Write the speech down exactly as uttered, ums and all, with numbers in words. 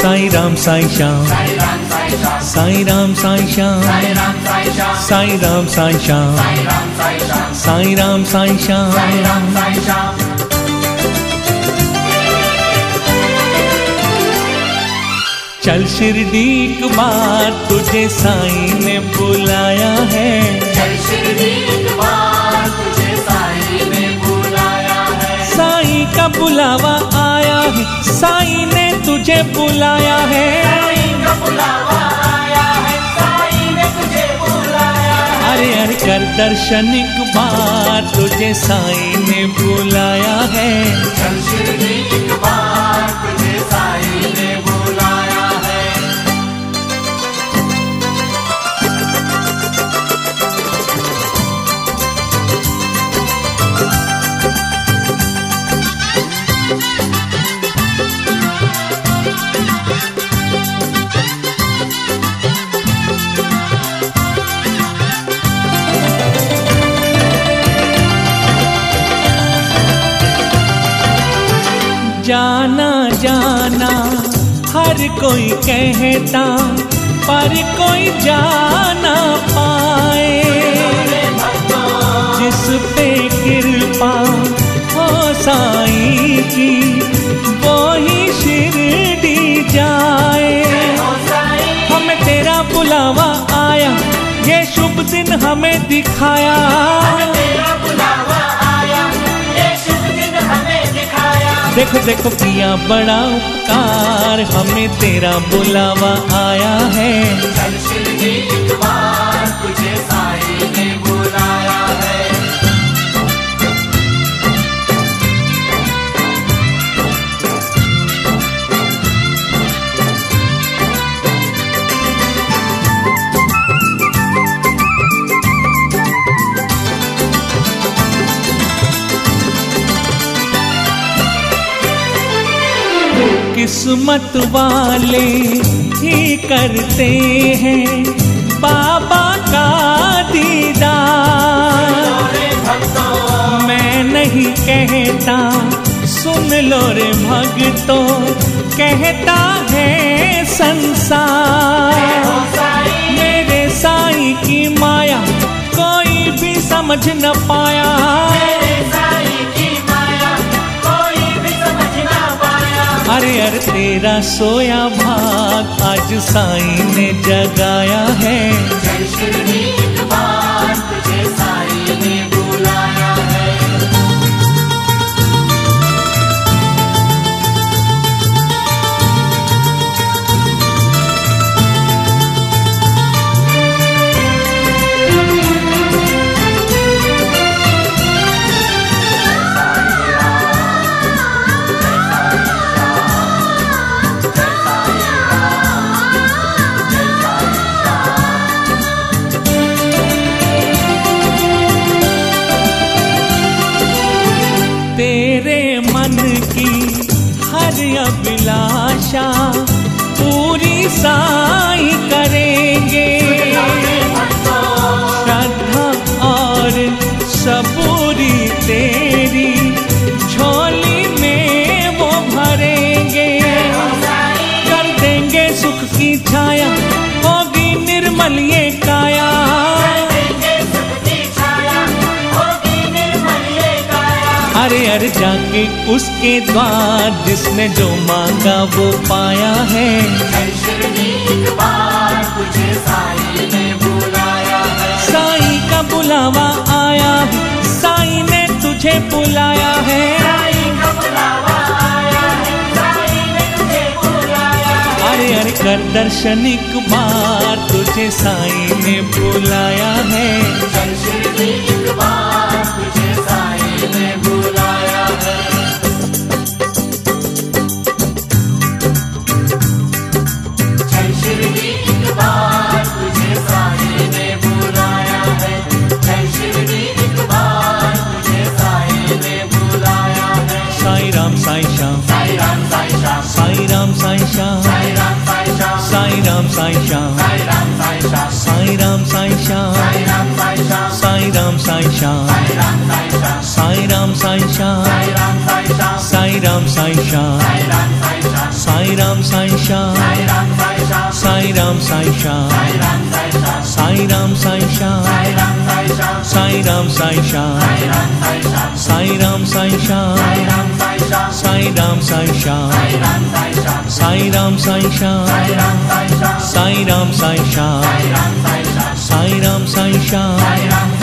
साई राम साई श्याम, साई राम साई श्याम, साई राम साई श्याम, साई राम साई श्याम। चल शिरडी एक बार तुझे साईं ने बुलाया है, चल शिरडी एक बार तुझे साईं ने बुलाया है। साईं का बुलावा आया है, साईं ने तुझे बुलाया है, साईं का बुलावा आया है, साईं ने तुझे बुलाया है। अरे अरे कर दर्शन एक बार तुझे साईं ने बुलाया है, चल शिरडी एक बार तुझे साईं ने बुलाया है। जाना जाना हर कोई कहता, पर कोई जाना पाए। जिस पे कृपा हो साईं की, वो ही शिरडी जाए। हमें तेरा बुलावा आया, ये शुभ दिन हमें दिखाया। देखो देखो किया बड़ा उपकार, हमें तेरा बुलावा आया है। चल शिरडी एक बार तुझे साईं ने बुलाया है। किस्मत वाले ही करते हैं बाबा का दीदार। मैं नहीं कहता, सुन लो रे भक्तों, कहता है संसार। मेरे साईं की माया कोई भी समझ न पाया। अरे अरे तेरा सोया भाग आज साईं ने जगाया है। चल शिरडी एक बार तुझे साईं ने बुलाया है। तेरे मन की हर अभिलाषा पूरी साईं करेंगे। श्रद्धा और सबूरी तेरी झोली में वो भरेंगे। कर देंगे सुख की छाया, होगी निर्मल ये काया। अरे अरे जाके उसके द्वार, जिसने जो मांगा वो पाया है। चल शिरडी एक बार तुझे साईं ने बुलाया है। साईं का बुलावा आया है, साईं ने तुझे बुलाया है। साईं का बुलावा आया है, साईं ने तुझे बुलाया है। अरे अरे कर दर्शन एक बार तुझे साईं ने बुलाया है। चल शिरडी एक बार तुझे साईं ने बुलाया है। चल शिरडी एक बार तुझे साईं ने बुलाया है। चल शिरडी एक बार तुझे साईं ने बुलाया है। Sai Ram Sai Shyam, Sai Ram Sai Shyam, Sai Ram Sai Shyam, Sai Ram Sai Shyam, Sai Ram Sai Shyam, Sai Ram Sai Shyam, Sai Ram Sai Shyam, Sai Ram Sai Shyam, Sai Ram Sai Shyam, Sai Ram Sai Shyam, Sai Ram Sai Shyam, Sai Ram Sai Shyam, Sai Ram Sai Shyam, Sai Ram Sai Shyam, Sai Ram Sai Shyam, Sai Ram Sai Shyam, Sai Ram Sai Shyam, Sai Ram Sai Shyam, Sai Ram Sai Shyam, Sai Ram Sai Shyam, Sai Ram Sai Shyam, Sai Ram Sai Shyam, Sai Ram Sai Shyam, Sai Ram Sai Shyam.